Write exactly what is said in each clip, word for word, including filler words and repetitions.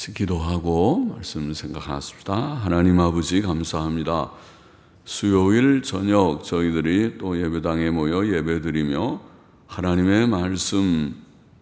같이 기도하고 말씀을 생각하십시다. 하나님 아버지 감사합니다. 수요일 저녁 저희들이 또 예배당에 모여 예배드리며 하나님의 말씀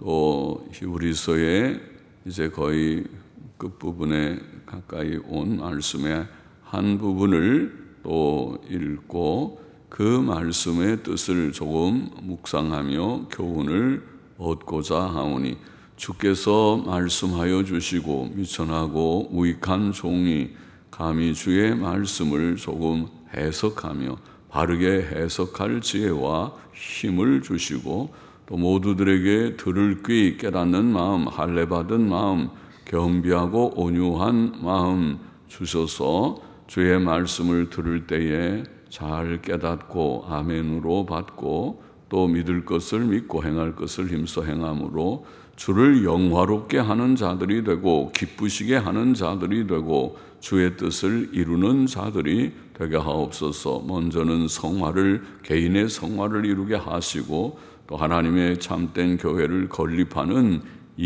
또 히브리서의 이제 거의 끝부분에 가까이 온 말씀의 한 부분을 또 읽고 그 말씀의 뜻을 조금 묵상하며 교훈을 얻고자 하오니 주께서 말씀하여 주시고 미천하고 무익한 종이 감히 주의 말씀을 조금 해석하며 바르게 해석할 지혜와 힘을 주시고 또 모두들에게 들을 귀 깨닫는 마음, 할례받은 마음, 겸비하고 온유한 마음 주셔서 주의 말씀을 들을 때에 잘 깨닫고 아멘으로 받고 또 믿을 것을 믿고 행할 것을 힘써 행함으로 주를 영화롭게 하는 자들이 되고 기쁘시게 하는 자들이 되고 주의 뜻을 이루는 자들이 되게 하옵소서. 먼저는 성화를 개인의 성화를 이루게 하시고 또 하나님의 참된 교회를 건립하는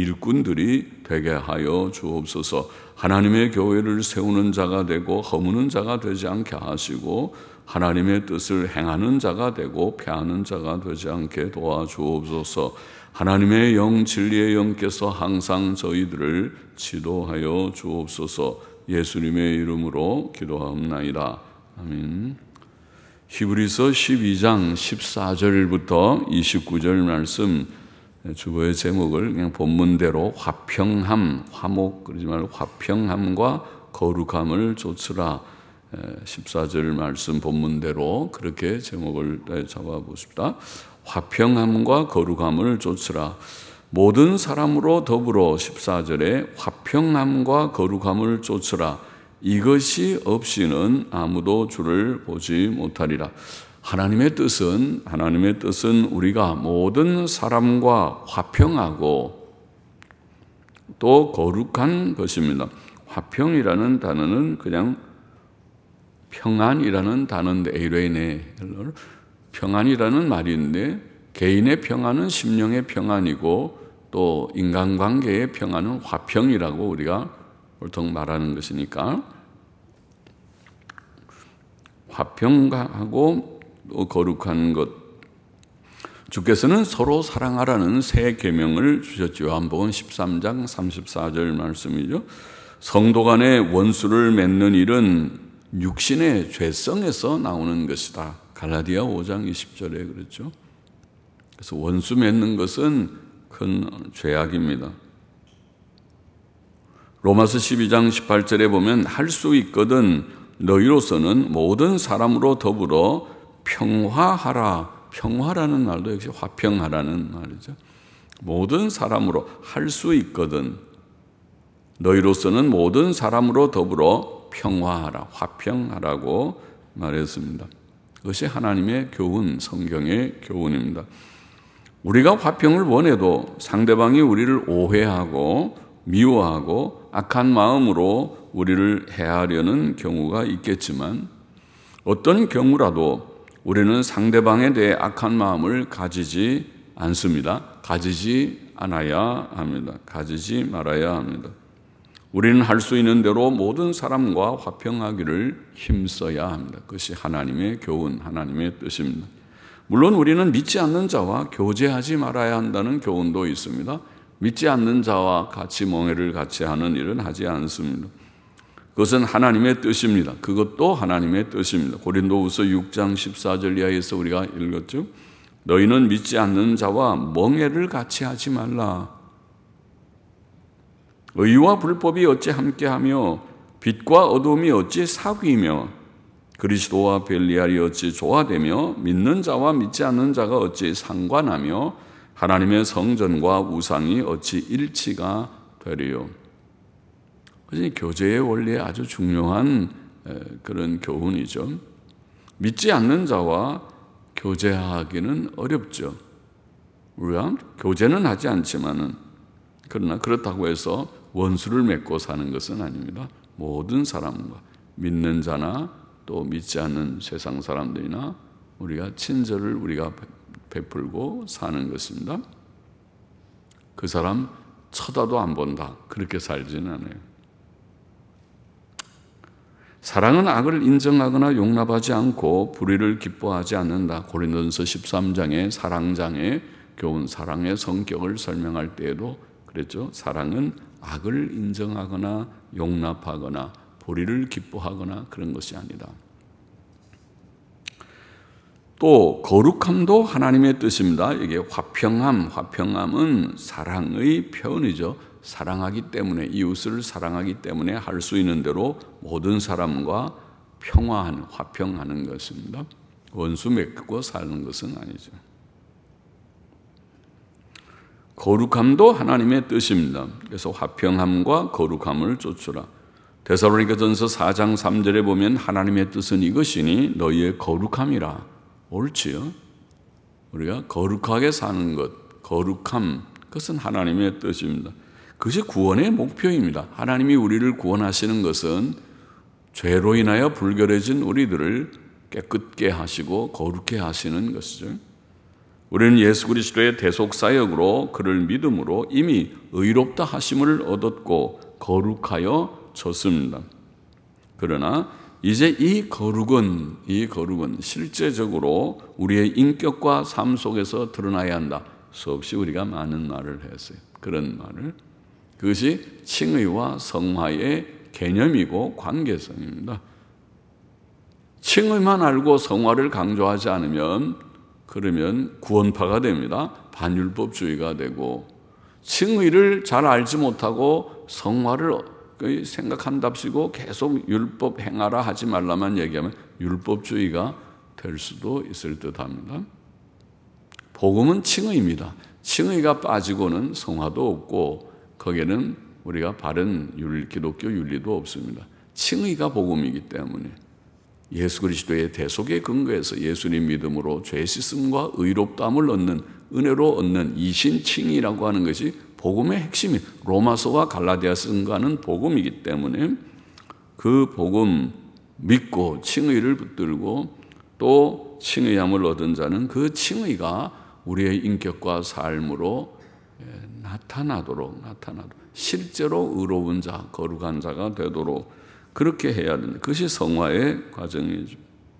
일꾼들이 되게 하여 주옵소서. 하나님의 교회를 세우는 자가 되고 허무는 자가 되지 않게 하시고 하나님의 뜻을 행하는 자가 되고 패하는 자가 되지 않게 도와주옵소서. 하나님의 영 진리의 영께서 항상 저희들을 지도하여 주옵소서. 예수님의 이름으로 기도하옵나이다. 아멘. 히브리서 십이 장 십사 절부터 이십구 절 말씀 주보의 제목을 그냥 본문대로 화평함, 화목 그러지 말고 화평함과 거룩함을 좇으라. 십사 절 말씀 본문대로 그렇게 제목을 잡아보십시다. 화평함과 거룩함을 좇으라. 모든 사람으로 더불어 십사 절에 화평함과 거룩함을 좇으라. 이것이 없이는 아무도 주를 보지 못하리라. 하나님의 뜻은 하나님의 뜻은 우리가 모든 사람과 화평하고 또 거룩한 것입니다. 화평이라는 단어는 그냥 평안이라는 단어인데 에이레네 평안이라는 말인데 개인의 평안은 심령의 평안이고 또 인간관계의 평안은 화평이라고 우리가 보통 말하는 것이니까 화평하고 또 거룩한 것. 주께서는 서로 사랑하라는 새 계명을 주셨죠. 요한복음 십삼 장 삼십사 절 말씀이죠. 성도 간의 원수를 맺는 일은 육신의 죄성에서 나오는 것이다. 갈라디아 오 장 이십 절에 그렇죠. 그래서 원수 맺는 것은 큰 죄악입니다. 로마서 십이 장 십팔 절에 보면 할 수 있거든 너희로서는 모든 사람으로 더불어 평화하라. 평화라는 말도 역시 화평하라는 말이죠. 모든 사람으로 할 수 있거든 너희로서는 모든 사람으로 더불어 평화하라. 화평하라고 말했습니다. 그것이 하나님의 교훈, 성경의 교훈입니다. 우리가 화평을 원해도 상대방이 우리를 오해하고 미워하고 악한 마음으로 우리를 해하려는 경우가 있겠지만 어떤 경우라도 우리는 상대방에 대해 악한 마음을 가지지 않습니다. 가지지 않아야 합니다. 가지지 말아야 합니다. 우리는 할 수 있는 대로 모든 사람과 화평하기를 힘써야 합니다. 그것이 하나님의 교훈, 하나님의 뜻입니다. 물론 우리는 믿지 않는 자와 교제하지 말아야 한다는 교훈도 있습니다. 믿지 않는 자와 같이 멍해를 같이 하는 일은 하지 않습니다. 그것은 하나님의 뜻입니다. 그것도 하나님의 뜻입니다. 고린도후서 육 장 십사 절 이하에서 우리가 읽었죠. 너희는 믿지 않는 자와 멍해를 같이 하지 말라. 의와 불법이 어찌 함께하며 빛과 어둠이 어찌 사귀며 그리스도와 벨리알이 어찌 조화되며 믿는 자와 믿지 않는 자가 어찌 상관하며 하나님의 성전과 우상이 어찌 일치가 되리요. 그것이 교제의 원리에 아주 중요한 그런 교훈이죠. 믿지 않는 자와 교제하기는 어렵죠. 우리가 교제는 하지 않지만은 그러나 그렇다고 해서 원수를 맺고 사는 것은 아닙니다. 모든 사람과 믿는 자나 또 믿지 않는 세상 사람들이나 우리가 친절을 우리가 베풀고 사는 것입니다. 그 사람 쳐다도 안 본다. 그렇게 살지는 않아요. 사랑은 악을 인정하거나 용납하지 않고 불의를 기뻐하지 않는다. 고린도전서 십삼 장의 사랑장의 교훈, 사랑의 성격을 설명할 때에도 그랬죠. 사랑은 악을 인정하거나 용납하거나 불의를 기뻐하거나 그런 것이 아니다. 또 거룩함도 하나님의 뜻입니다. 이게 화평함, 화평함은 사랑의 표현이죠. 사랑하기 때문에, 이웃을 사랑하기 때문에 할 수 있는 대로 모든 사람과 평화하는, 화평하는 것입니다. 원수 맺고 사는 것은 아니죠. 거룩함도 하나님의 뜻입니다. 그래서 화평함과 거룩함을 쫓으라. 데살로니가전서 사 장 삼 절에 보면 하나님의 뜻은 이것이니 너희의 거룩함이라. 옳지요. 우리가 거룩하게 사는 것, 거룩함, 그것은 하나님의 뜻입니다. 그것이 구원의 목표입니다. 하나님이 우리를 구원하시는 것은 죄로 인하여 불결해진 우리들을 깨끗게 하시고 거룩해 하시는 것이죠. 우리는 예수 그리스도의 대속사역으로 그를 믿음으로 이미 의롭다 하심을 얻었고 거룩하여 졌습니다. 그러나 이제 이 거룩은, 이 거룩은 실제적으로 우리의 인격과 삶 속에서 드러나야 한다. 수없이 우리가 많은 말을 했어요. 그런 말을. 그것이 칭의와 성화의 개념이고 관계성입니다. 칭의만 알고 성화를 강조하지 않으면 그러면 구원파가 됩니다. 반율법주의가 되고, 칭의를 잘 알지 못하고 성화를 생각한답시고 계속 율법 행하라 하지 말라만 얘기하면 율법주의가 될 수도 있을 듯합니다. 복음은 칭의입니다. 칭의가 빠지고는 성화도 없고 거기에는 우리가 바른 윤리, 기독교 윤리도 없습니다. 칭의가 복음이기 때문에 예수 그리스도의 대속의 근거에서 예수님 믿음으로 죄 씻음과 의롭다함을 얻는, 은혜로 얻는 이신칭의라고 하는 것이 복음의 핵심이, 로마서와 갈라디아서 증거하는 복음이기 때문에 그 복음 믿고 칭의를 붙들고 또 칭의함을 얻은 자는 그 칭의가 우리의 인격과 삶으로 나타나도록 나타나도록 실제로 의로운 자, 거룩한 자가 되도록 그렇게 해야 된다. 그것이 성화의 과정이죠.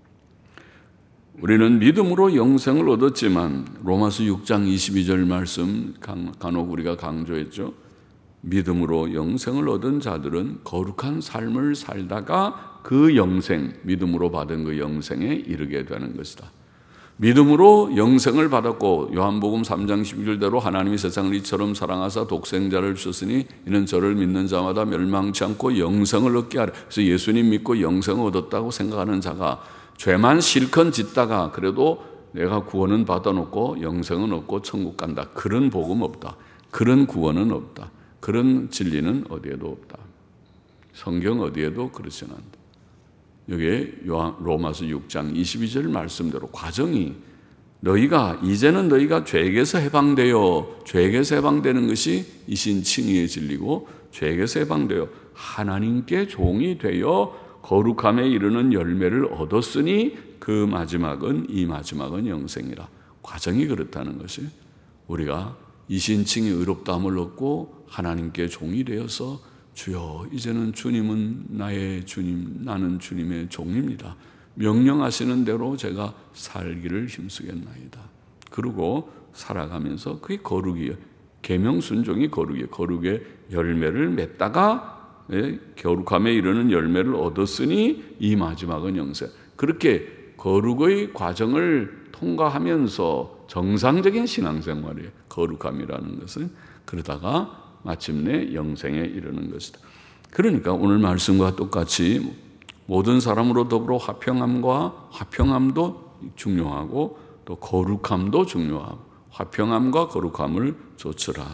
우리는 믿음으로 영생을 얻었지만 로마서 육 장 이십이 절 말씀 간혹 우리가 강조했죠. 믿음으로 영생을 얻은 자들은 거룩한 삶을 살다가 그 영생, 믿음으로 받은 그 영생에 이르게 되는 것이다. 믿음으로 영생을 받았고 요한복음 삼 장 십이 절대로 하나님이 세상을 이처럼 사랑하사 독생자를 주셨으니 이는 저를 믿는 자마다 멸망치 않고 영생을 얻게 하라. 그래서 예수님 믿고 영생을 얻었다고 생각하는 자가 죄만 실컷 짓다가 그래도 내가 구원은 받아놓고 영생은 얻고 천국 간다. 그런 복음 없다. 그런 구원은 없다. 그런 진리는 어디에도 없다. 성경 어디에도 그렇지 않다. 여기에 로마서 육 장 이십이 절 말씀대로 과정이 너희가 이제는 너희가 죄에게서 해방되어 죄에게서 해방되는 것이 이신칭의의 진리고 죄에게서 해방되어 하나님께 종이 되어 거룩함에 이르는 열매를 얻었으니 그 마지막은 이 마지막은 영생이라. 과정이 그렇다는 것이 우리가 이신칭의 의롭다함을 얻고 하나님께 종이 되어서 주여 이제는 주님은 나의 주님, 나는 주님의 종입니다. 명령하시는 대로 제가 살기를 힘쓰겠나이다. 그리고 살아가면서 그게 거룩이에요. 계명 순종이 거룩이에요. 거룩의 열매를 맺다가 예, 거룩함에 이르는 열매를 얻었으니 이 마지막은 영생. 그렇게 거룩의 과정을 통과하면서 정상적인 신앙생활이에요. 거룩함이라는 것은. 그러다가 마침내 영생에 이르는 것이다. 그러니까 오늘 말씀과 똑같이 모든 사람으로 더불어 화평함과 화평함도 중요하고 또 거룩함도 중요하고 화평함과 거룩함을 좇으라.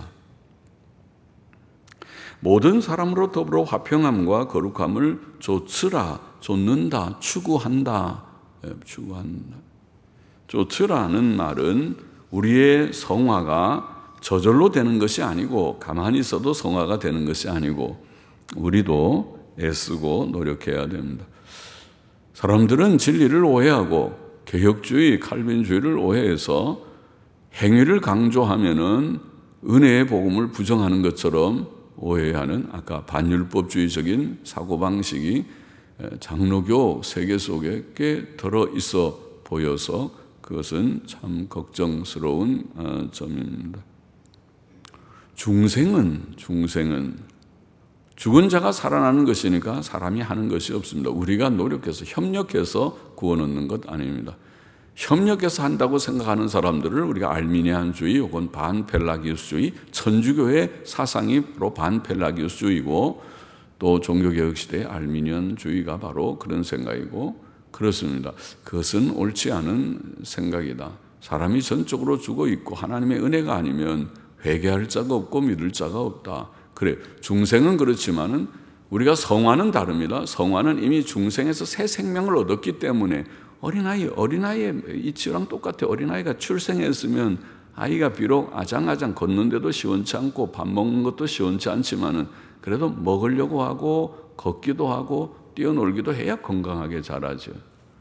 모든 사람으로 더불어 화평함과 거룩함을 좇으라. 좇는다, 추구한다, 추구한다. 좇으라는 말은 우리의 성화가 저절로 되는 것이 아니고 가만히 있어도 성화가 되는 것이 아니고 우리도 애쓰고 노력해야 됩니다. 사람들은 진리를 오해하고 개혁주의, 칼빈주의를 오해해서 행위를 강조하면은 은혜의 복음을 부정하는 것처럼 오해하는 아까 반율법주의적인 사고방식이 장로교 세계 속에 꽤 들어있어 보여서 그것은 참 걱정스러운 점입니다. 중생은 중생은 죽은 자가 살아나는 것이니까 사람이 하는 것이 없습니다. 우리가 노력해서 협력해서 구원 얻는 것 아닙니다. 협력해서 한다고 생각하는 사람들을 우리가 알미니안주의 혹은 반펠라기우스주의, 천주교의 사상이 바로 반펠라기우스주의고 또 종교개혁 시대의 알미니안주의가 바로 그런 생각이고 그렇습니다. 그것은 옳지 않은 생각이다. 사람이 전적으로 죽어 있고 하나님의 은혜가 아니면 회개할 자가 없고 믿을 자가 없다. 그래, 중생은 그렇지만은 우리가 성화는 다릅니다. 성화는 이미 중생에서 새 생명을 얻었기 때문에 어린아이, 어린아이의 이치랑 똑같아. 어린아이가 출생했으면 아이가 비록 아장아장 걷는데도 시원치 않고 밥 먹는 것도 시원치 않지만은 그래도 먹으려고 하고 걷기도 하고 뛰어놀기도 해야 건강하게 자라죠.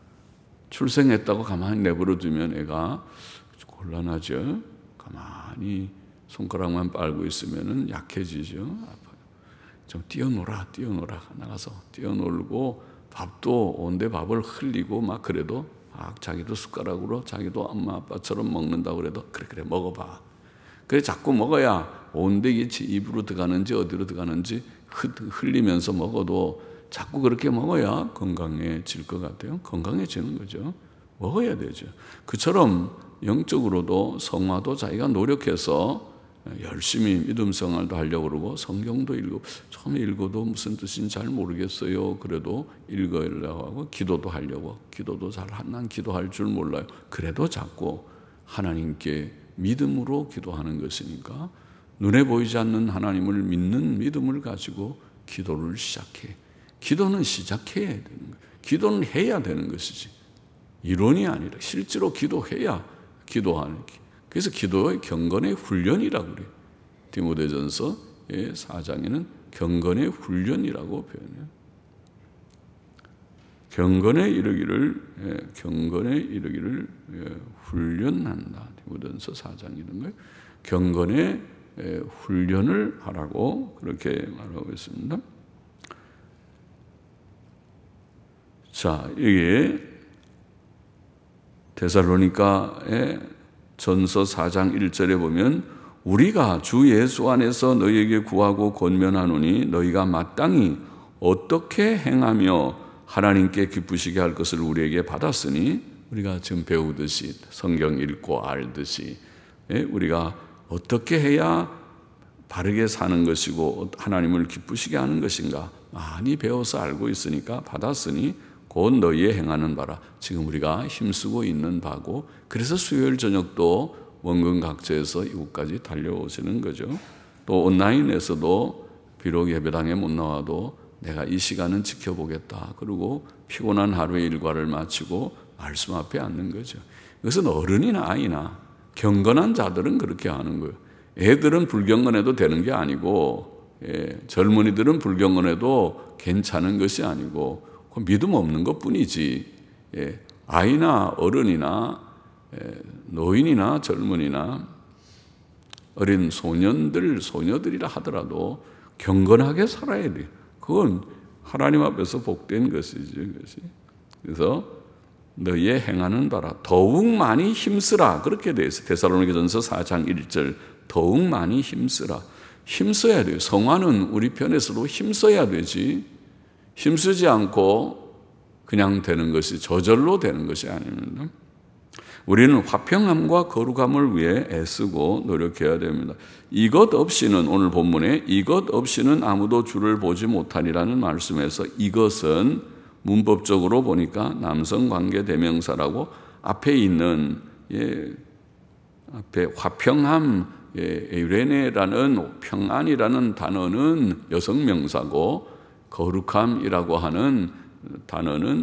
출생했다고 가만히 내버려 두면 애가 곤란하죠. 가만히 손가락만 빨고 있으면 약해지죠. 아파요. 좀 뛰어놀아, 뛰어놀아. 나가서 뛰어놀고 밥도 온데 밥을 흘리고 막 그래도 아, 자기도 숟가락으로 자기도 엄마 아빠처럼 먹는다고 그래도 그래 그래 먹어봐. 그래 자꾸 먹어야 온데 이게 입으로 들어가는지 어디로 들어가는지 흘리면서 먹어도 자꾸 그렇게 먹어야 건강해질 것 같아요. 건강해지는 거죠. 먹어야 되죠. 그처럼 영적으로도 성화도 자기가 노력해서 열심히 믿음 생활도 하려고 그러고 성경도 읽고 처음에 읽어도 무슨 뜻인지 잘 모르겠어요. 그래도 읽으려고 하고 기도도 하려고 기도도 잘 난 기도할 줄 몰라요. 그래도 자꾸 하나님께 믿음으로 기도하는 것이니까 눈에 보이지 않는 하나님을 믿는 믿음을 가지고 기도를 시작해. 기도는 시작해야 되는 거예요. 기도는 해야 되는 것이지 이론이 아니라 실제로 기도해야 기도하는 게. 그래서 기도의 경건의 훈련이라고 그래요. 디모데전서 사 장에는 경건의 훈련이라고 표현해요. 경건에 이르기를 경건에 이르기를 훈련한다. 디모데전서 사 장 이런 거예요. 경건의 훈련을 하라고 그렇게 말하고 있습니다. 자, 이게 데살로니가의 전서 사 장 일 절에 보면 우리가 주 예수 안에서 너희에게 구하고 권면하노니 너희가 마땅히 어떻게 행하며 하나님께 기쁘시게 할 것을 우리에게 받았으니 우리가 지금 배우듯이 성경 읽고 알듯이 우리가 어떻게 해야 바르게 사는 것이고 하나님을 기쁘시게 하는 것인가 많이 배워서 알고 있으니까 받았으니 곧 너희의 행하는 바라. 지금 우리가 힘쓰고 있는 바고 그래서 수요일 저녁도 원근 각처에서 이곳까지 달려오시는 거죠. 또 온라인에서도 비록 예배당에 못 나와도 내가 이 시간은 지켜보겠다. 그리고 피곤한 하루의 일과를 마치고 말씀 앞에 앉는 거죠. 이것은 어른이나 아이나 경건한 자들은 그렇게 하는 거예요. 애들은 불경건해도 되는 게 아니고 예, 젊은이들은 불경건해도 괜찮은 것이 아니고 믿음 없는 것뿐이지 예, 아이나 어른이나 예, 노인이나 젊은이나 어린 소년들, 소녀들이라 하더라도 경건하게 살아야 돼요. 그건 하나님 앞에서 복된 것이지. 그것이. 그래서 너희의 행하는 바라 더욱 많이 힘쓰라. 그렇게 되어 있어요. 데살로니가전서 사 장 일 절 더욱 많이 힘쓰라. 힘써야 돼요. 성화는 우리 편에서도 힘써야 되지. 힘쓰지 않고 그냥 되는 것이 저절로 되는 것이 아닙니다. 우리는 화평함과 거룩함을 위해 애쓰고 노력해야 됩니다. 이것 없이는 오늘 본문에 이것 없이는 아무도 주를 보지 못하리라는 말씀에서 이것은 문법적으로 보니까 남성관계 대명사라고 앞에 있는 예, 앞에 화평함 예, 에이레네라는 평안이라는 단어는 여성명사고 거룩함이라고 하는 단어는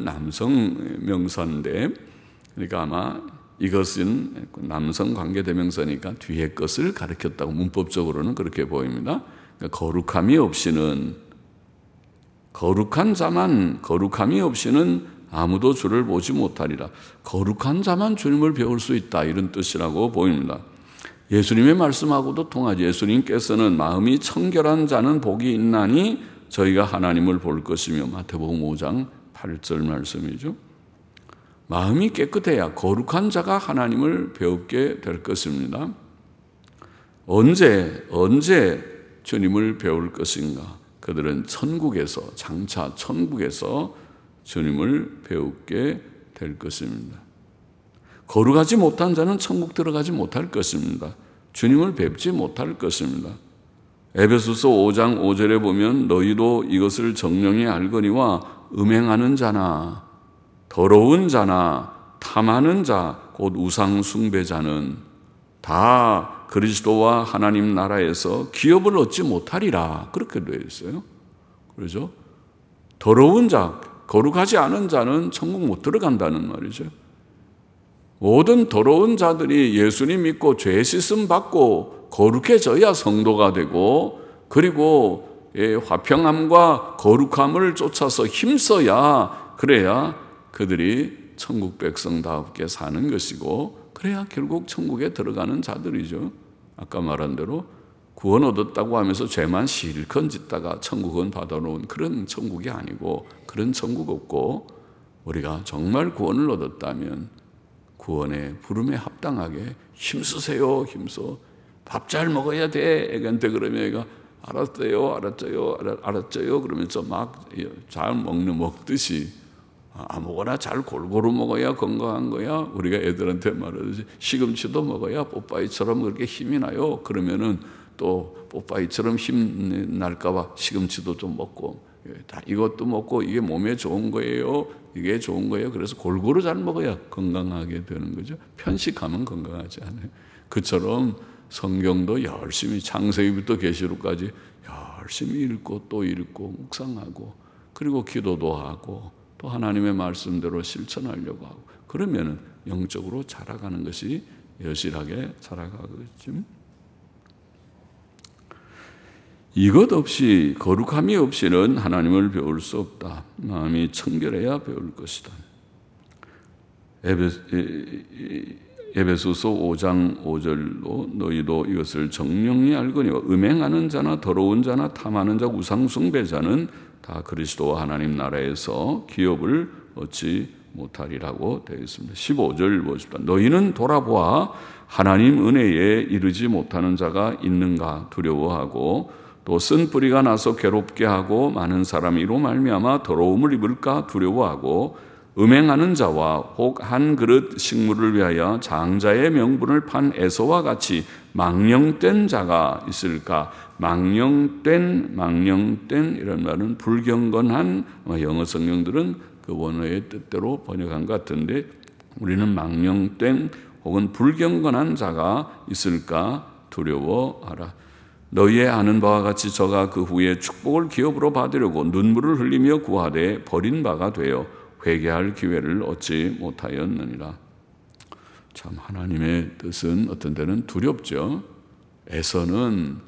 남성명사인데 그러니까 아마 이것은 남성관계대명사니까 뒤에 것을 가리켰다고 문법적으로는 그렇게 보입니다. 그러니까 거룩함이 없이는 거룩한 자만 거룩함이 없이는 아무도 주를 보지 못하리라. 거룩한 자만 주님을 배울 수 있다 이런 뜻이라고 보입니다. 예수님의 말씀하고도 통하지. 예수님께서는 마음이 청결한 자는 복이 있나니 저희가 하나님을 볼 것이며, 마태복음 오 장 팔 절 말씀이죠. 마음이 깨끗해야 거룩한 자가 하나님을 배우게 될 것입니다. 언제 언제 주님을 배울 것인가? 그들은 천국에서, 장차 천국에서 주님을 배우게 될 것입니다. 거룩하지 못한 자는 천국 들어가지 못할 것입니다. 주님을 뵙지 못할 것입니다. 에베소서 오 장 오 절에 보면 너희도 이것을 정령이 알거니와 음행하는 자나 더러운 자나 탐하는 자 곧 우상 숭배자는 다 그리스도와 하나님 나라에서 기업을 얻지 못하리라. 그렇게 되어 있어요. 그렇죠? 더러운 자, 거룩하지 않은 자는 천국 못 들어간다는 말이죠. 모든 더러운 자들이 예수님 믿고 죄 씻음 받고 거룩해져야 성도가 되고, 그리고 화평함과 거룩함을 쫓아서 힘써야, 그래야 그들이 천국 백성답게 사는 것이고, 그래야 결국 천국에 들어가는 자들이죠. 아까 말한 대로 구원 얻었다고 하면서 죄만 실컷 짓다가 천국은 받아놓은 그런 천국이 아니고, 그런 천국 없고, 우리가 정말 구원을 얻었다면 구원의 부름에 합당하게 힘쓰세요. 힘써. 밥 잘 먹어야 돼. 애한테 그러면 애가 알았어요. 알았어요. 알았어요. 그러면서 막 잘 먹는 먹듯이 아무거나 잘 골고루 먹어야 건강한 거야. 우리가 애들한테 말하듯이 시금치도 먹어야 뽀빠이처럼 그렇게 힘이 나요. 그러면은 또 뽀빠이처럼 힘 날까 봐 시금치도 좀 먹고, 다 이것도 먹고 이게 몸에 좋은 거예요. 이게 좋은 거예요. 그래서 골고루 잘 먹어야 건강하게 되는 거죠. 편식하면 건강하지 않아요. 그처럼 성경도 열심히 창세기부터 계시록까지 열심히 읽고 또 읽고 묵상하고, 그리고 기도도 하고 또 하나님의 말씀대로 실천하려고 하고, 그러면은 영적으로 자라가는 것이 여실하게 자라가겠죠. 이것 없이, 거룩함이 없이는 하나님을 배울 수 없다. 마음이 청결해야 배울 것이다. 에베소서 오 장 오 절로 너희도 이것을 정령이 알거니와 음행하는 자나 더러운 자나 탐하는 자 우상 숭배자는 다 그리스도와 하나님 나라에서 기업을 얻지 못하리라고 되어 있습니다. 십오 절 보십시오. 너희는 돌아보아 하나님 은혜에 이르지 못하는 자가 있는가 두려워하고, 또 쓴 뿌리가 나서 괴롭게 하고 많은 사람이 이로 말미암아 더러움을 입을까 두려워하고, 음행하는 자와 혹 한 그릇 식물을 위하여 장자의 명분을 판 에서와 같이 망령된 자가 있을까? 망령된, 망령된 이런 말은 불경건한, 영어 성경들은 그 원어의 뜻대로 번역한 것 같은데, 우리는 망령된 혹은 불경건한 자가 있을까 두려워하라. 너희의 아는 바와 같이 저가 그 후에 축복을 기업으로 받으려고 눈물을 흘리며 구하되 버린 바가 되어 회개할 기회를 얻지 못하였느니라. 참 하나님의 뜻은 어떤 때는 두렵죠. 에서는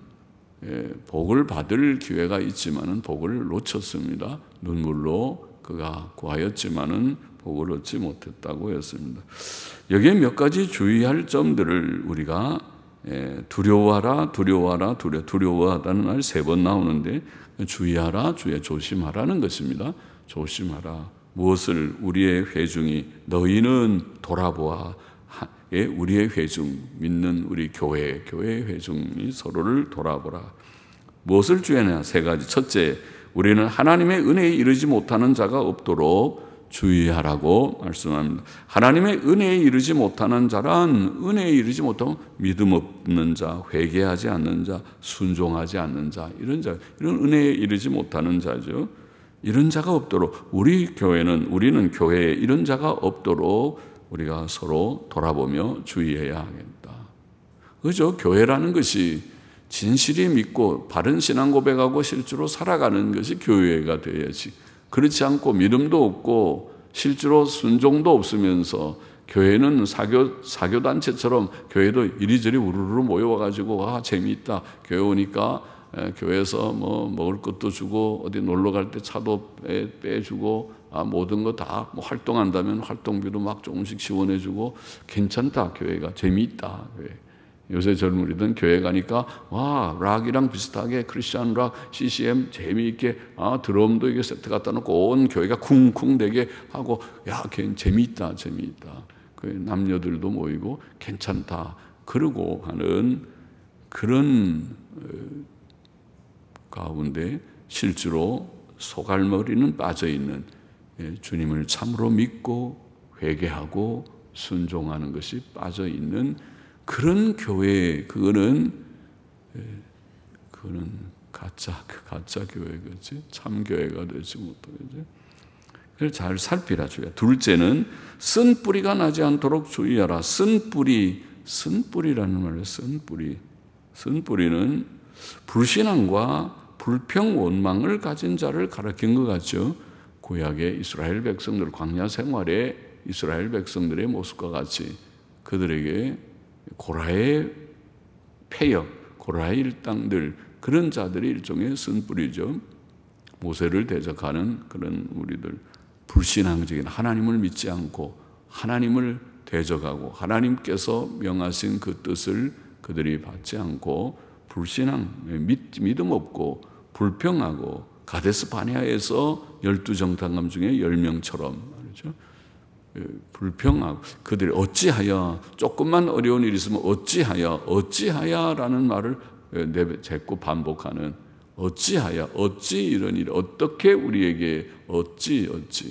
복을 받을 기회가 있지만은 복을 놓쳤습니다. 눈물로 그가 구하였지만은 복을 얻지 못했다고 했습니다. 여기에 몇 가지 주의할 점들을 우리가 두려워하라, 두려워하라, 두려, 두려워하다는 말 세 번 나오는데, 주의하라, 주의 조심하라는 것입니다. 조심하라. 무엇을? 우리의 회중이, 너희는 돌아보아. 예, 우리의 회중, 믿는 우리 교회, 교회의 회중이 서로를 돌아보라. 무엇을 주의하냐? 세 가지. 첫째, 우리는 하나님의 은혜에 이르지 못하는 자가 없도록 주의하라고 말씀합니다. 하나님의 은혜에 이르지 못하는 자란, 은혜에 이르지 못하면 믿음 없는 자, 회개하지 않는 자, 순종하지 않는 자, 이런 자, 이런 은혜에 이르지 못하는 자죠. 이런 자가 없도록, 우리 교회는, 우리는 교회에 이런 자가 없도록 우리가 서로 돌아보며 주의해야 하겠다. 그죠? 교회라는 것이 진실이 믿고 바른 신앙 고백하고 실제로 살아가는 것이 교회가 되어야지. 그렇지 않고 믿음도 없고 실제로 순종도 없으면서 교회는 사교, 사교단체처럼 교회도 이리저리 우르르 모여와가지고 아 재미있다. 교회 오니까 에, 교회에서 뭐 먹을 것도 주고 어디 놀러 갈 때 차도 빼, 빼주고 아, 모든 거 다 뭐 활동한다면 활동비도 막 조금씩 지원해주고 괜찮다. 교회가 재미있다. 교회. 요새 젊은이들은 교회 가니까 와 락이랑 비슷하게 크리스찬 락, 씨씨엠 재미있게 아 드럼도 이게 세트 갖다 놓고 온 교회가 쿵쿵대게 하고 야 걔 재미있다 재미있다. 그 남녀들도 모이고 괜찮다 그러고 하는 그런 가운데 실제로 소갈머리는 빠져있는 주님을 참으로 믿고 회개하고 순종하는 것이 빠져있는 그런 교회, 그거는 그거는 가짜 가짜 교회겠지, 참 교회가 되지 못하겠지. 그래서 잘 살피라 주야. 둘째는 쓴 뿌리가 나지 않도록 주의하라. 쓴 뿌리, 쓴 뿌리라는 말이에요. 쓴 뿌리, 쓴 뿌리는 불신앙과 불평 원망을 가진 자를 가리킨 것 같죠. 구약의 이스라엘 백성들 광야 생활에 이스라엘 백성들의 모습과 같이 그들에게 고라의 폐역, 고라의 일당들 그런 자들이 일종의 쓴뿌리죠. 모세를 대적하는 그런 우리들 불신앙적인 하나님을 믿지 않고 하나님을 대적하고 하나님께서 명하신 그 뜻을 그들이 받지 않고 불신앙, 믿, 믿음 없고 불평하고 가데스 바네아에서 열두 정탐감 중에 열 명처럼 말이죠. 불평하고 그들이 어찌하여 조금만 어려운 일이 있으면 어찌하여 어찌하여라는 말을 내뱉고 반복하는 어찌하여 어찌 이런 일 어떻게 우리에게 어찌 어찌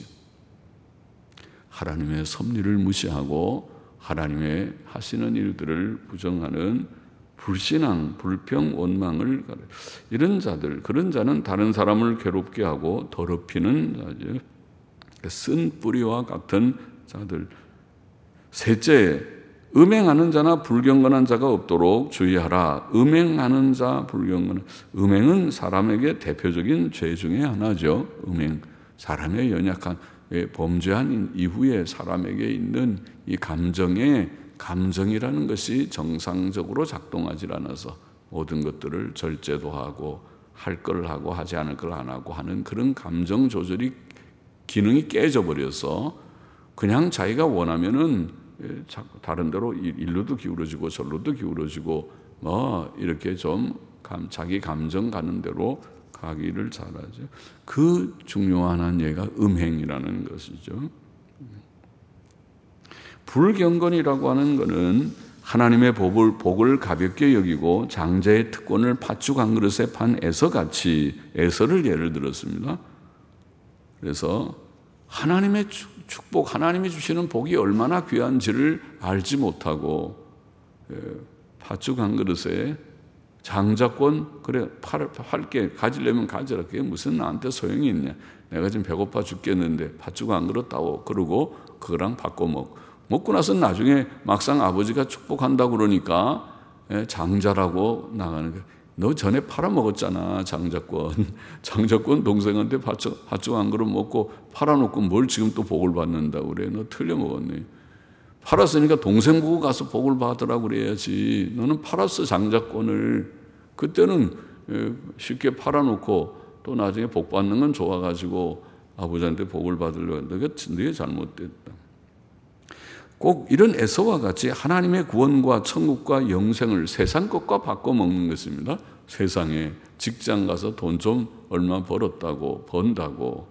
하나님의 섭리를 무시하고 하나님의 하시는 일들을 부정하는 불신앙, 불평, 원망을 이런 자들 그런 자는 다른 사람을 괴롭게 하고 더럽히는 자죠. 쓴 뿌리와 같은 자들. 셋째, 음행하는 자나 불경건한 자가 없도록 주의하라. 음행하는 자, 불경건한 음행은 사람에게 대표적인 죄 중에 하나죠. 음행, 사람의 연약한 범죄한 이후에 사람에게 있는 이 감정의 감정이라는 것이 정상적으로 작동하지 않아서 모든 것들을 절제도 하고 할 걸 하고 하지 않을 걸 안 하고 하는 그런 감정 조절이 기능이 깨져버려서 그냥 자기가 원하면은 다른 데로 일로도 기울어지고 절로도 기울어지고 뭐 이렇게 좀 자기 감정 가는 대로 가기를 잘하죠. 그 중요한 한 예가 음행이라는 것이죠. 불경건이라고 하는 것은 하나님의 복을, 복을 가볍게 여기고 장자의 특권을 팥죽 한 그릇에 판 에서같이 에서를 예를 들었습니다. 그래서 하나님의 축복, 하나님이 주시는 복이 얼마나 귀한지를 알지 못하고 팥죽 한 그릇에 장자권 그래 팔, 팔게 가지려면 가져라. 그게 무슨 나한테 소용이 있냐. 내가 지금 배고파 죽겠는데 팥죽 한 그릇 따오. 그러고 그거랑 바꿔 먹고 먹고 나서 나중에 막상 아버지가 축복한다고 그러니까 장자라고 나가는 거예요. 너 전에 팔아먹었잖아 장자권. 장자권 동생한테 팥죽 한 그릇 먹고 팔아놓고 뭘 지금 또 복을 받는다고 그래. 너 틀려먹었네. 팔았으니까 동생 보고 가서 복을 받으라고 그래야지. 너는 팔았어 장자권을. 그때는 쉽게 팔아놓고 또 나중에 복 받는 건 좋아가지고 아버지한테 복을 받으려고 했는데 그게 잘못됐다. 꼭 이런 에서와 같이 하나님의 구원과 천국과 영생을 세상 것과 바꿔 먹는 것입니다. 세상에 직장 가서 돈 좀 얼마 벌었다고 번다고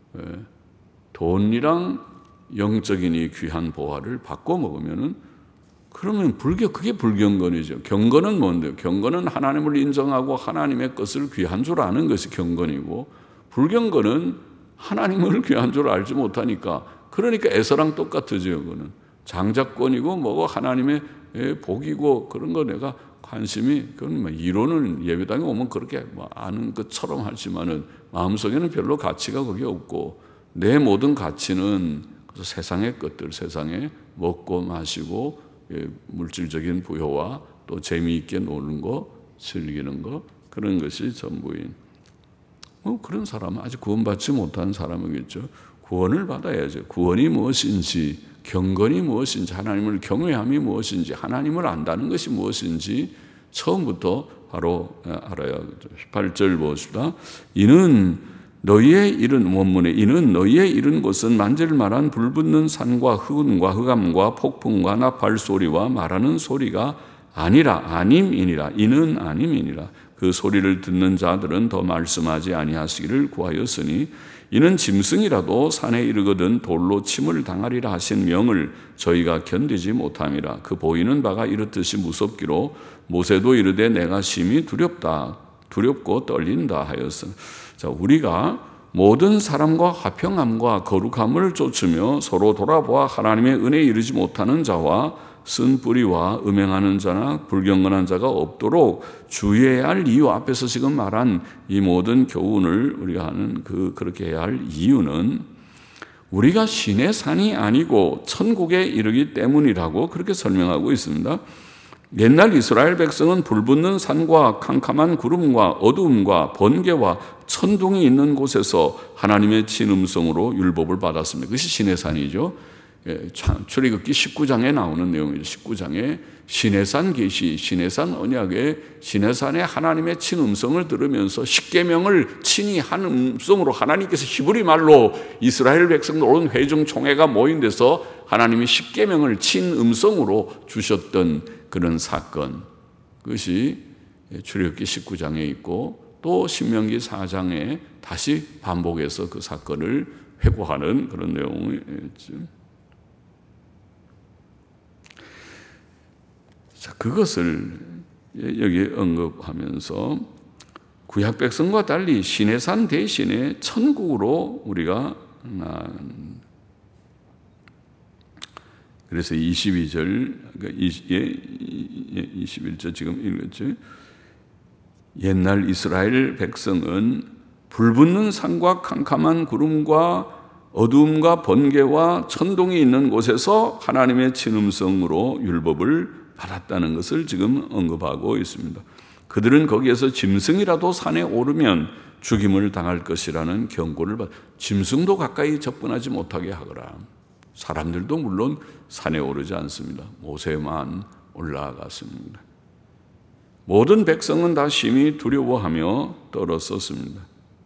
돈이랑 영적인 이 귀한 보화를 바꿔 먹으면은 그러면 불교 그게 불경건이죠. 경건은 뭔데요? 경건은 하나님을 인정하고 하나님의 것을 귀한 줄 아는 것이 경건이고 불경건은 하나님을 귀한 줄 알지 못하니까 그러니까 에서랑 똑같으죠. 그거는 장자권이고 뭐고 하나님의 복이고 그런 거 내가 관심이 그건 뭐 이론은 예배당에 오면 그렇게 뭐 아는 것처럼 하지만은 마음속에는 별로 가치가 거기 없고 내 모든 가치는 세상의 것들, 세상에 먹고 마시고 물질적인 부여와 또 재미있게 노는 거, 즐기는 거 그런 것이 전부인. 뭐 그런 사람은 아직 구원받지 못한 사람이겠죠. 구원을 받아야죠. 구원이 무엇인지, 경건이 무엇인지, 하나님을 경외함이 무엇인지, 하나님을 안다는 것이 무엇인지 처음부터 바로 알아야 하죠. 십팔 절 보십시다. 이는 너희의 이른 원문에 이는 너희의 이른 곳은 만질 만한 불붙는 산과 흑운과 흑암과 폭풍과 나팔 소리와 말하는 소리가 아니라 아님이니라. 이는 아님이니라. 그 소리를 듣는 자들은 더 말씀하지 아니하시기를 구하였으니 이는 짐승이라도 산에 이르거든 돌로 침을 당하리라 하신 명을 저희가 견디지 못함이라. 그 보이는 바가 이렇듯이 무섭기로 모세도 이르되 내가 심히 두렵다 두렵고 떨린다 하였으니. 자, 우리가 모든 사람과 화평함과 거룩함을 쫓으며 서로 돌아보아 하나님의 은혜에 이르지 못하는 자와 쓴 뿌리와 음행하는 자나 불경건한 자가 없도록 주의해야 할 이유, 앞에서 지금 말한 이 모든 교훈을 우리가 하는 그 그렇게 해야 할 이유는 우리가 신의 산이 아니고 천국에 이르기 때문이라고 그렇게 설명하고 있습니다. 옛날 이스라엘 백성은 불붙는 산과 캄캄한 구름과 어두움과 번개와 천둥이 있는 곳에서 하나님의 친음성으로 율법을 받았습니다. 그것이 신의 산이죠. 출애굽기 십구 장에 나오는 내용이죠. 십구 장에 시내산 계시, 시내산 언약에 시내산에 하나님의 친음성을 들으면서 십계명을 친히 한 음성으로 하나님께서 히브리 말로 이스라엘 백성들 온 회중 총회가 모인 데서 하나님이 십계명을 친음성으로 주셨던 그런 사건, 그것이 출애굽기 십구 장에 있고 또 신명기 사 장에 다시 반복해서 그 사건을 회고하는 그런 내용이죠. 자, 그것을 여기 언급하면서 구약 백성과 달리 시내산 대신에 천국으로 우리가 그래서 이십이 절 이십일 절 지금 읽었죠. 옛날 이스라엘 백성은 불붙는 산과 캄캄한 구름과 어두움과 번개와 천둥이 있는 곳에서 하나님의 친음성으로 율법을 받았다는 것을 지금 언급하고 있습니다. 그들은 거기에서 짐승이라도 산에 오르면 죽임을 당할 것이라는 경고를 받. 짐승도 가까이 접근하지 못하게 하거라. 사람들도 물론 산에 오르지 않습니다. 모세만 올라갔습니다. 모든 백성은 다 심히 두려워하며 떨었었습니다.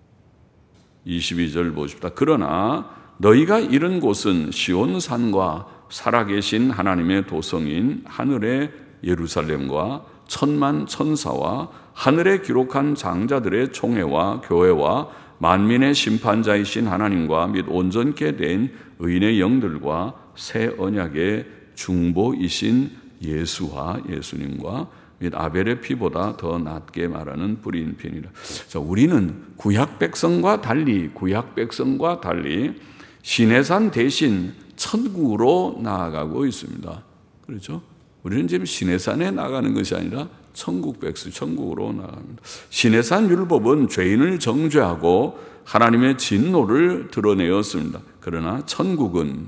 이십이 절 보십시다. 그러나 너희가 이른 곳은 시온산과 살아계신 하나님의 도성인 하늘의 예루살렘과 천만 천사와 하늘에 기록한 장자들의 총회와 교회와 만민의 심판자이신 하나님과 및 온전케 된 의인의 영들과 새 언약의 중보이신 예수와 예수님과 및 아벨의 피보다 더 낫게 말하는 뿌리인 편이라. 자, 우리는 구약 백성과 달리 구약 백성과 달리 시내산 대신 천국으로 나아가고 있습니다. 그렇죠? 우리는 지금 시내산에 나가는 것이 아니라 천국 백성, 천국으로 나갑니다. 시내산 율법은 죄인을 정죄하고 하나님의 진노를 드러내었습니다. 그러나 천국은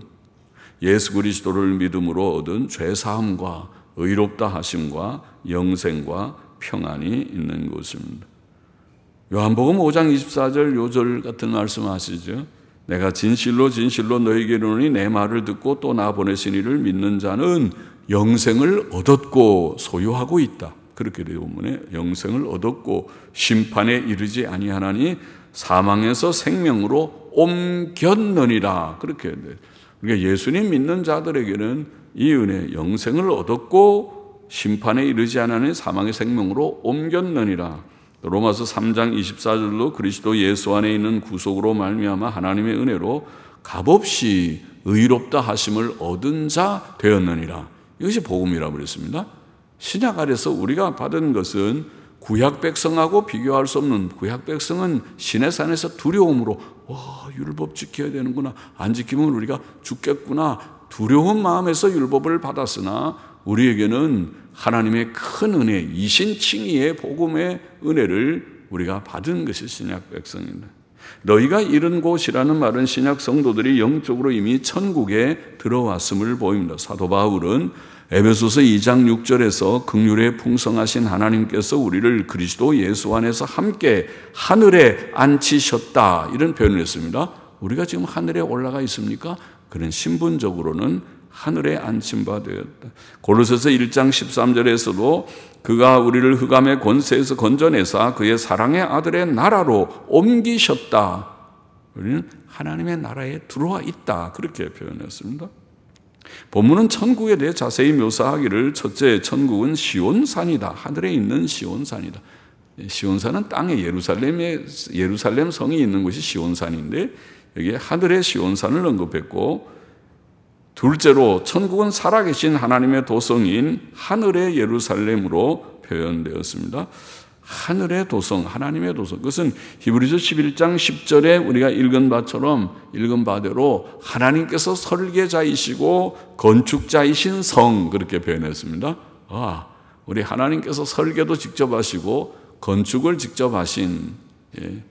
예수 그리스도를 믿음으로 얻은 죄사함과 의롭다 하심과 영생과 평안이 있는 곳입니다. 요한복음 오 장 이십사 절 요 절 같은 말씀 하시죠. 내가 진실로 진실로 너희에게 이르노니 내 말을 듣고 또 나 보내신 이를 믿는 자는 영생을 얻었고 소유하고 있다. 그렇게 되어 본문에 영생을 얻었고 심판에 이르지 아니하나니 사망에서 생명으로 옮겼느니라. 그렇게 돼요. 그러니까 예수님 믿는 자들에게는 이 은혜 영생을 얻었고 심판에 이르지 않으니 사망의 생명으로 옮겼느니라. 로마서 삼 장 이십사 절로 그리스도 예수 안에 있는 구속으로 말미암아 하나님의 은혜로 값없이 의롭다 하심을 얻은 자 되었느니라. 이것이 복음이라고 그랬습니다. 신약 아래서 우리가 받은 것은 구약 백성하고 비교할 수 없는, 구약 백성은 시내산에서 두려움으로 와, 율법 지켜야 되는구나, 안 지키면 우리가 죽겠구나, 두려운 마음에서 율법을 받았으나 우리에게는 하나님의 큰 은혜, 이신칭의의 복음의 은혜를 우리가 받은 것이 신약 백성입니다. 너희가 이른 곳이라는 말은 신약 성도들이 영적으로 이미 천국에 들어왔음을 보입니다. 사도 바울은 에베소서 이 장 육 절에서 긍휼에 풍성하신 하나님께서 우리를 그리스도 예수 안에서 함께 하늘에 앉히셨다, 이런 표현을 했습니다. 우리가 지금 하늘에 올라가 있습니까? 그런 신분적으로는 하늘에 앉힌 바 되었다. 고로새서 일 장 십삼 절에서도 그가 우리를 흑암의 권세에서 건져내사 그의 사랑의 아들의 나라로 옮기셨다. 우리는 하나님의 나라에 들어와 있다, 그렇게 표현했습니다. 본문은 천국에 대해 자세히 묘사하기를 첫째, 천국은 시온산이다. 하늘에 있는 시온산이다. 시온산은 땅에 예루살렘에 예루살렘 성이 있는 곳이 시온산인데 여기에 하늘의 시온산을 언급했고, 둘째로 천국은 살아계신 하나님의 도성인 하늘의 예루살렘으로 표현되었습니다. 하늘의 도성, 하나님의 도성. 그것은 히브리서 십일 장 십 절에 우리가 읽은 바처럼 읽은 바대로 하나님께서 설계자이시고 건축자이신 성, 그렇게 표현했습니다. 아, 우리 하나님께서 설계도 직접 하시고 건축을 직접 하신, 예,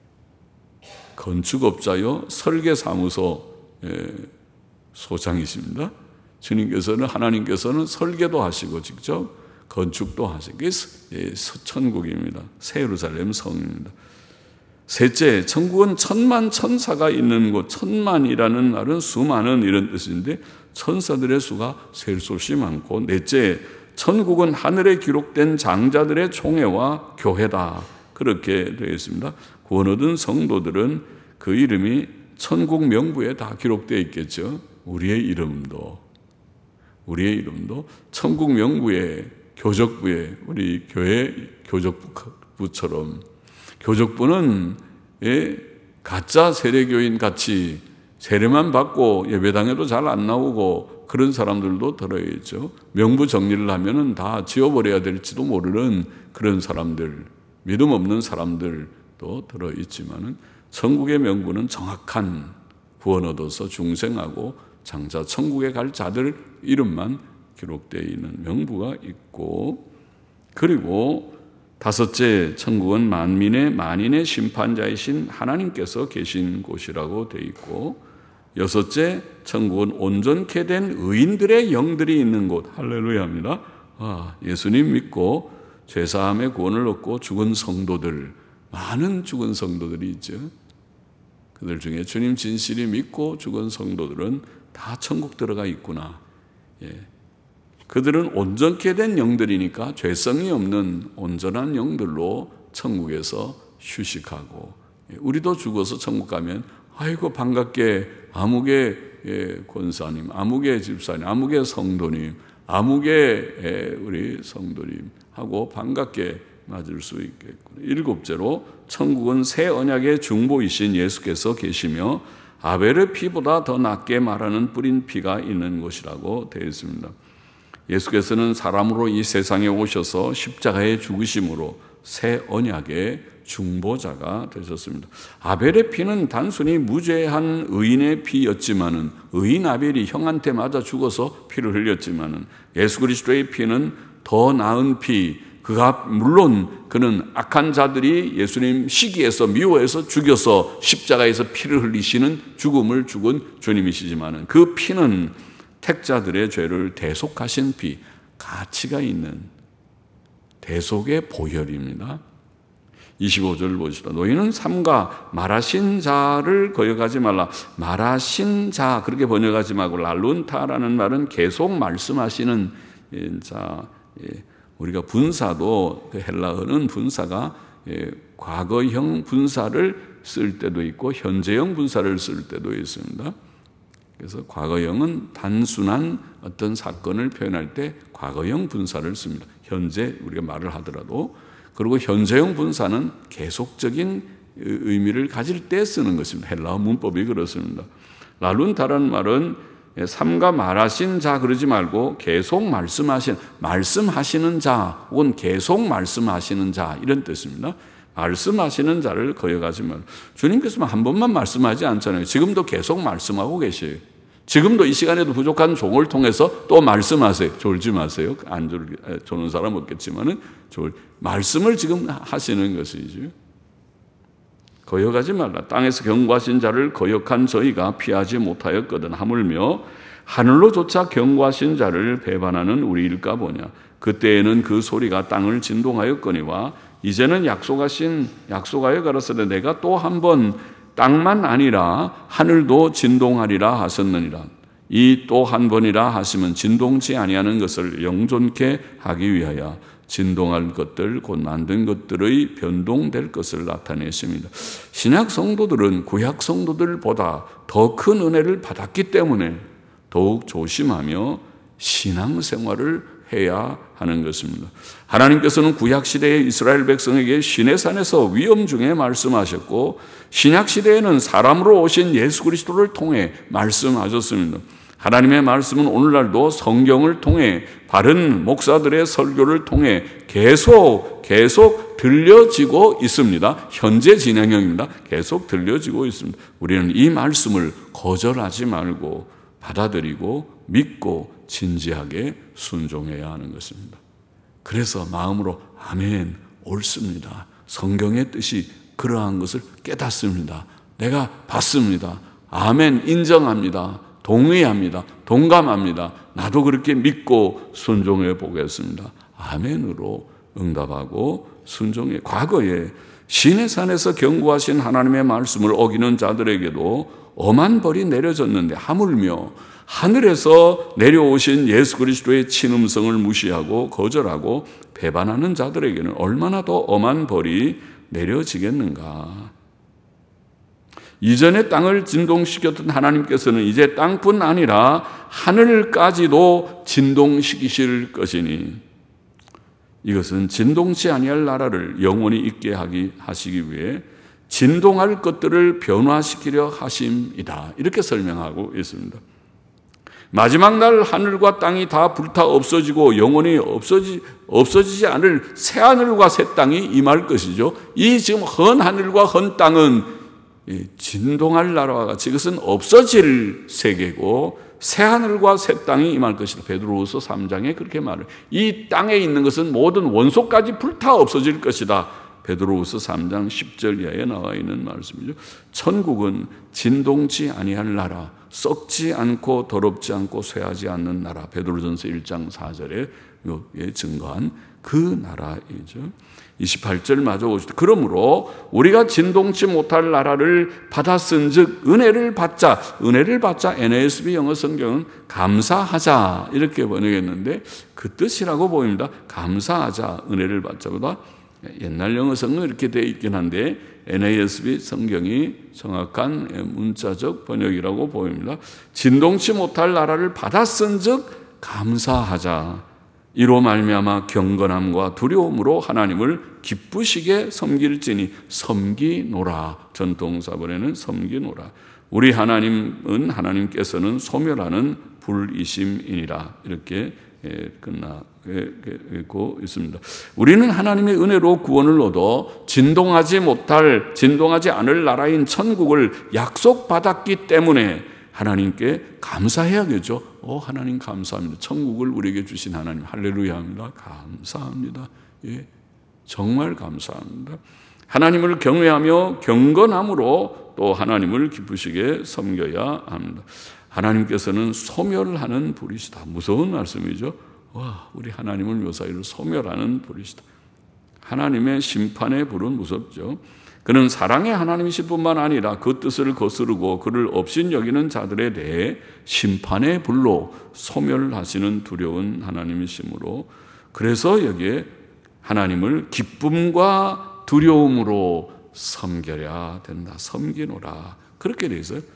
건축업자요 설계사무소 예, 소장이십니다. 주님께서는, 하나님께서는 설계도 하시고 직접 건축도 하시고, 그게 천국입니다. 새 예루살렘 성입니다. 셋째, 천국은 천만 천사가 있는 곳. 천만이라는 말은 수많은 이런 뜻인데 천사들의 수가 셀 수 없이 많고, 넷째, 천국은 하늘에 기록된 장자들의 총회와 교회다. 그렇게 되어 있습니다. 구원 얻은 성도들은 그 이름이 천국 명부에 다 기록되어 있겠죠. 우리의 이름도, 우리의 이름도 천국 명부에, 교적부에, 우리 교회 교적부처럼, 교적부는 예, 가짜 세례교인 같이 세례만 받고 예배당에도 잘 안 나오고 그런 사람들도 들어있죠. 명부 정리를 하면은 다 지워버려야 될지도 모르는 그런 사람들, 믿음 없는 사람들도 들어있지만은 천국의 명부는 정확한 구원 얻어서 중생하고 장자 천국에 갈 자들 이름만 기록되어 있는 명부가 있고, 그리고 다섯째, 천국은 만민의 만인의 심판자이신 하나님께서 계신 곳이라고 되어 있고, 여섯째, 천국은 온전케 된 의인들의 영들이 있는 곳. 할렐루야입니다. 아, 예수님 믿고 죄사함의 구원을 얻고 죽은 성도들, 많은 죽은 성도들이 있죠. 그들 중에 주님 진실이 믿고 죽은 성도들은 다 천국 들어가 있구나. 예. 그들은 온전케 된 영들이니까 죄성이 없는 온전한 영들로 천국에서 휴식하고, 예. 우리도 죽어서 천국 가면 아이고 반갑게 아무개 예, 권사님, 아무개 집사님, 아무개 성도님, 아무개 예, 우리 성도님 하고 반갑게 맞을 수 있겠군요. 일곱째로 천국은 새 언약의 중보이신 예수께서 계시며 아벨의 피보다 더 낫게 말하는 뿌린 피가 있는 곳이라고 되어 있습니다. 예수께서는 사람으로 이 세상에 오셔서 십자가의 죽으심으로 새 언약의 중보자가 되셨습니다. 아벨의 피는 단순히 무죄한 의인의 피였지만은, 의인 아벨이 형한테 맞아 죽어서 피를 흘렸지만은, 예수 그리스도의 피는 더 나은 피, 그가 물론 그는 악한 자들이 예수님 시기에서 미워해서 죽여서 십자가에서 피를 흘리시는 죽음을 죽은 주님이시지만은, 그 피는 택자들의 죄를 대속하신 피, 가치가 있는 대속의 보혈입니다. 이십오 절 보시다. 너희는 삼가 말하신 자를 거역하지 말라. 말하신 자, 그렇게 번역하지 말고 랄룬타라는 말은 계속 말씀하시는 자. 우리가 분사도, 그 헬라어는 분사가 과거형 분사를 쓸 때도 있고 현재형 분사를 쓸 때도 있습니다. 그래서 과거형은 단순한 어떤 사건을 표현할 때 과거형 분사를 씁니다. 현재 우리가 말을 하더라도. 그리고 현재형 분사는 계속적인 의미를 가질 때 쓰는 것입니다. 헬라어 문법이 그렇습니다. 랄룬타라는 말은 삼가 말하신 자 그러지 말고 계속 말씀하신, 말씀하시는 자 혹은 계속 말씀하시는 자, 이런 뜻입니다. 말씀하시는 자를 거역하지 말고. 주님께서는 한 번만 말씀하지 않잖아요. 지금도 계속 말씀하고 계셔요. 지금도 이 시간에도 부족한 종을 통해서 또 말씀하세요. 졸지 마세요. 안 졸, 조는 사람 없겠지만은 졸, 말씀을 지금 하시는 것이죠. 거역하지 말라. 땅에서 경고하신 자를 거역한 저희가 피하지 못하였거든. 하물며 하늘로조차 경고하신 자를 배반하는 우리일까 보냐. 그때에는 그 소리가 땅을 진동하였거니와 이제는 약속하신 약속하여 가라사대 내가 또 한 번 땅만 아니라 하늘도 진동하리라 하셨느니라. 이 또 한 번이라 하시면 진동치 아니하는 것을 영존케 하기 위하여 진동할 것들, 곧 만든 것들의 변동될 것을 나타내십니다. 신약 성도들은 구약 성도들보다 더 큰 은혜를 받았기 때문에, 더욱 조심하며 신앙생활을 해야 하는 것입니다. 하나님께서는 구약시대의 이스라엘 백성에게 시내산에서 위험 중에 말씀하셨고, 신약시대에는 사람으로 오신 예수 그리스도를 통해 말씀하셨습니다. 하나님의 말씀은 오늘날도 성경을 통해 바른 목사들의 설교를 통해 계속 계속 들려지고 있습니다. 현재 진행형입니다. 계속 들려지고 있습니다. 우리는 이 말씀을 거절하지 말고 받아들이고 믿고 진지하게 순종해야 하는 것입니다. 그래서 마음으로 아멘, 옳습니다. 성경의 뜻이 그러한 것을 깨닫습니다. 내가 받습니다. 아멘, 인정합니다. 동의합니다. 동감합니다. 나도 그렇게 믿고 순종해 보겠습니다. 아멘으로 응답하고 순종해. 과거에 시내산에서 경고하신 하나님의 말씀을 어기는 자들에게도 엄한 벌이 내려졌는데, 하물며 하늘에서 내려오신 예수 그리스도의 친음성을 무시하고 거절하고 배반하는 자들에게는 얼마나 더 엄한 벌이 내려지겠는가. 이전에 땅을 진동시켰던 하나님께서는 이제 땅뿐 아니라 하늘까지도 진동시키실 것이니, 이것은 진동치 아니할 나라를 영원히 있게 하기 하시기 위해 진동할 것들을 변화시키려 하심이다. 이렇게 설명하고 있습니다. 마지막 날 하늘과 땅이 다 불타 없어지고 영원히 없어지, 없어지지 않을 새 하늘과 새 땅이 임할 것이죠. 이 지금 헌 하늘과 헌 땅은 진동할 나라와 같이 이것은 없어질 세계고, 새 하늘과 새 땅이 임할 것이다. 베드로후서 삼 장에 그렇게 말해요. 이 땅에 있는 것은 모든 원소까지 불타 없어질 것이다. 베드로후서 삼 장 십 절 이하에 나와 있는 말씀이죠. 천국은 진동치 아니할 나라, 썩지 않고 더럽지 않고 쇠하지 않는 나라. 베드로전서 일 장 사 절에 증거한 그 나라이죠. 이십팔 절 마저 오시되, 그러므로 우리가 진동치 못할 나라를 받았은즉 은혜를 받자. 은혜를 받자, 엔에이에스비 영어 성경은 감사하자 이렇게 번역했는데 그 뜻이라고 보입니다. 감사하자, 은혜를 받자보다 옛날 영어 성경은 이렇게 되어 있긴 한데 엔에이에스비 성경이 정확한 문자적 번역이라고 보입니다. 진동치 못할 나라를 받았은즉 감사하자. 이로 말미암아 경건함과 두려움으로 하나님을 기쁘시게 섬길지니, 섬기노라. 전통사본에는 섬기노라. 우리 하나님은, 하나님께서는 소멸하는 불이심이니라. 이렇게 끝나고 있습니다. 우리는 하나님의 은혜로 구원을 얻어 진동하지 못할, 진동하지 않을 나라인 천국을 약속받았기 때문에 하나님께 감사해야겠죠. 오, 하나님 감사합니다. 천국을 우리에게 주신 하나님 할렐루야 합니다. 감사합니다. 예, 정말 감사합니다. 하나님을 경외하며 경건함으로 또 하나님을 기쁘시게 섬겨야 합니다. 하나님께서는 소멸하는 불이시다. 무서운 말씀이죠. 와, 우리 하나님을 묘사하기를 소멸하는 불이시다. 하나님의 심판의 불은 무섭죠. 그는 사랑의 하나님이실 뿐만 아니라 그 뜻을 거스르고 그를 업신여기는 자들에 대해 심판의 불로 소멸하시는 두려운 하나님이시므로, 그래서 여기에 하나님을 기쁨과 두려움으로 섬겨야 된다. 섬기노라. 그렇게 되어 있어요.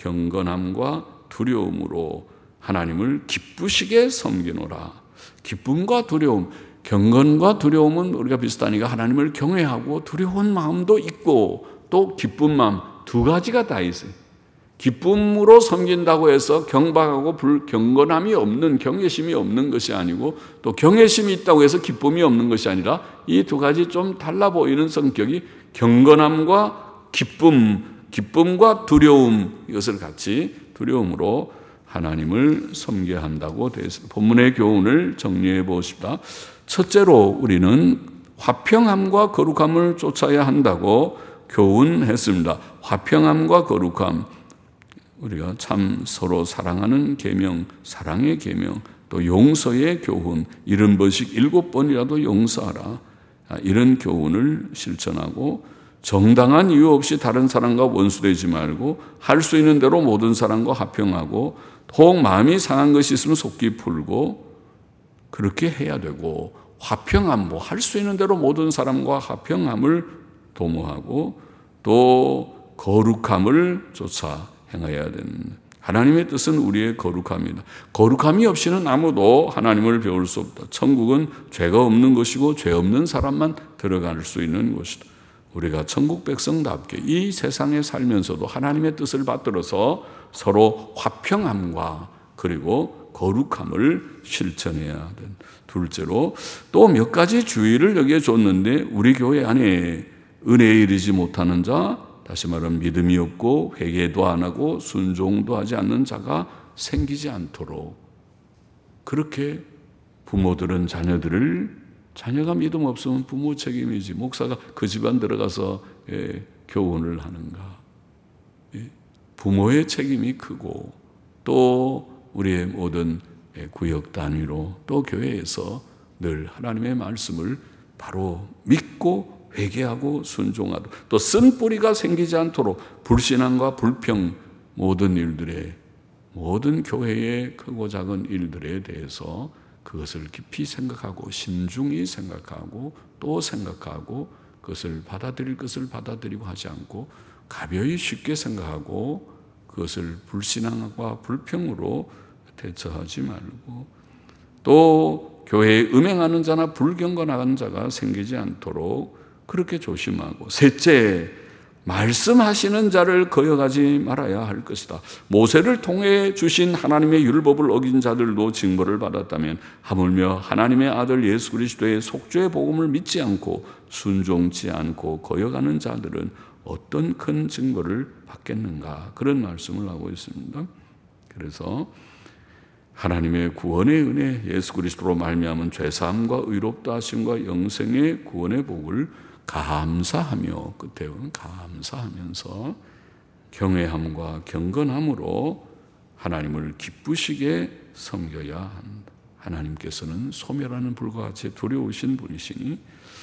경건함과 두려움으로 하나님을 기쁘시게 섬기노라. 기쁨과 두려움, 경건과 두려움은 우리가 비슷하니까 하나님을 경외하고 두려운 마음도 있고 또 기쁜 마음, 두 가지가 다 있어요. 기쁨으로 섬긴다고 해서 경박하고 불경건함이 없는, 경외심이 없는 것이 아니고, 또 경외심이 있다고 해서 기쁨이 없는 것이 아니라 이 두 가지 좀 달라 보이는 성격이 경건함과 기쁨, 기쁨과 두려움, 이것을 같이 두려움으로 하나님을 섬겨야 한다고 되어 있습니다. 본문의 교훈을 정리해 보십시다. 첫째로 우리는 화평함과 거룩함을 쫓아야 한다고 교훈했습니다. 화평함과 거룩함, 우리가 참 서로 사랑하는 계명, 사랑의 계명, 또 용서의 교훈, 일흔 번씩 일곱 번이라도 용서하라, 이런 교훈을 실천하고, 정당한 이유 없이 다른 사람과 원수되지 말고 할 수 있는 대로 모든 사람과 화평하고, 혹 마음이 상한 것이 있으면 속기 풀고 그렇게 해야 되고, 화평함, 뭐 할 수 있는 대로 모든 사람과 화평함을 도모하고 또 거룩함을 쫓아 행해야 되는, 하나님의 뜻은 우리의 거룩함이다. 거룩함이 없이는 아무도 하나님을 배울 수 없다. 천국은 죄가 없는 것이고 죄 없는 사람만 들어갈 수 있는 것이다. 우리가 천국 백성답게 이 세상에 살면서도 하나님의 뜻을 받들어서 서로 화평함과 그리고 거룩함을 실천해야 된다. 둘째로 또 몇 가지 주의를 여기에 줬는데 우리 교회 안에 은혜에 이르지 못하는 자, 다시 말하면 믿음이 없고 회개도 안 하고 순종도 하지 않는 자가 생기지 않도록, 그렇게 부모들은 자녀들을, 자녀가 믿음 없으면 부모 책임이지 목사가 그 집안 들어가서 예, 교훈을 하는가. 예, 부모의 책임이 크고 또 우리의 모든 구역 단위로 또 교회에서 늘 하나님의 말씀을 바로 믿고 회개하고 순종하도록, 또 쓴 뿌리가 생기지 않도록 불신앙과 불평, 모든 일들에, 모든 교회의 크고 작은 일들에 대해서 그것을 깊이 생각하고 신중히 생각하고 또 생각하고 그것을 받아들일 것을 받아들이고 하지 않고 가벼이 쉽게 생각하고 그것을 불신앙과 불평으로 대처하지 말고, 또 교회에 음행하는 자나 불경건하는 자가 생기지 않도록 그렇게 조심하고, 셋째, 말씀하시는 자를 거역하지 말아야 할 것이다. 모세를 통해 주신 하나님의 율법을 어긴 자들도 징벌을 받았다면 하물며 하나님의 아들 예수 그리스도의 속죄의 복음을 믿지 않고 순종치 않고 거역하는 자들은 어떤 큰 징벌을 받겠는가, 그런 말씀을 하고 있습니다. 그래서 하나님의 구원의 은혜, 예수 그리스도로 말미암은 죄사함과 의롭다 하심과 영생의 구원의 복을 감사하며, 끝에는 감사하면서 경외함과 경건함으로 하나님을 기쁘시게 섬겨야 한다. 하나님께서는 소멸하는 불과 같이 두려우신 분이시니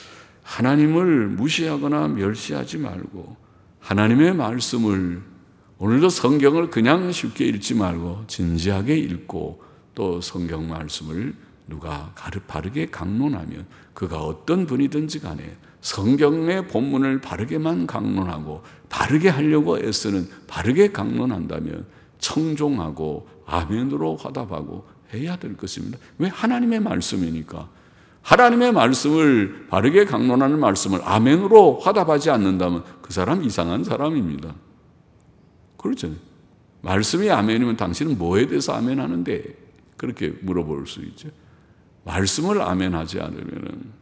하나님을 무시하거나 멸시하지 말고 하나님의 말씀을, 오늘도 성경을 그냥 쉽게 읽지 말고 진지하게 읽고 또 성경 말씀을 누가 바르게 강론하면, 그가 어떤 분이든지 간에 성경의 본문을 바르게만 강론하고 바르게 하려고 애쓰는, 바르게 강론한다면 청종하고 아멘으로 화답하고 해야 될 것입니다. 왜? 하나님의 말씀이니까. 하나님의 말씀을 바르게 강론하는 말씀을 아멘으로 화답하지 않는다면 그 사람 이상한 사람입니다. 그렇죠. 말씀이 아멘이면 당신은 뭐에 대해서 아멘하는데? 그렇게 물어볼 수 있죠. 말씀을 아멘하지 않으면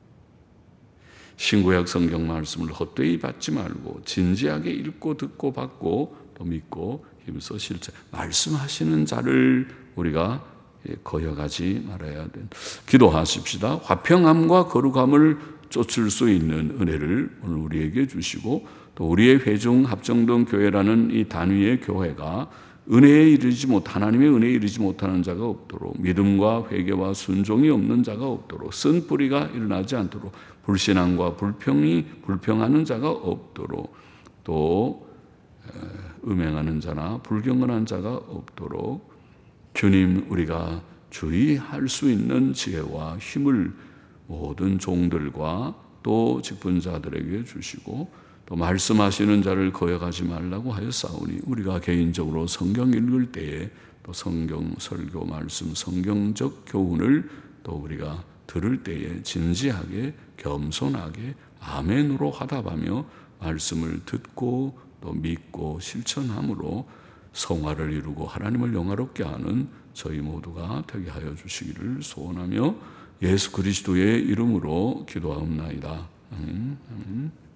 신구약 성경 말씀을 헛되이 받지 말고 진지하게 읽고 듣고 받고 또 믿고 힘써 실천, 말씀하시는 자를 우리가 거역하지 말아야 된다. 기도하십시다. 화평함과 거룩함을 쫓을 수 있는 은혜를 오늘 우리에게 주시고, 또 우리의 회중 합정동 교회라는 이 단위의 교회가 은혜에 이르지 못, 하나님의 은혜에 이르지 못하는 자가 없도록, 믿음과 회개와 순종이 없는 자가 없도록, 쓴 뿌리가 일어나지 않도록, 불신앙과 불평이 불평하는 자가 없도록, 또 음행하는 자나 불경건한 자가 없도록 주님, 우리가 주의할 수 있는 지혜와 힘을 모든 종들과 또 직분자들에게 주시고, 또 말씀하시는 자를 거역하지 말라고 하였사오니 우리가 개인적으로 성경 읽을 때에 또 성경 설교 말씀, 성경적 교훈을 또 우리가 들을 때에 진지하게 겸손하게 아멘으로 화답하며 말씀을 듣고 또 믿고 실천함으로 성화를 이루고 하나님을 영화롭게 하는 저희 모두가 되게 하여 주시기를 소원하며 예수 그리스도의 이름으로 기도하옵나이다. 아멘. 아멘.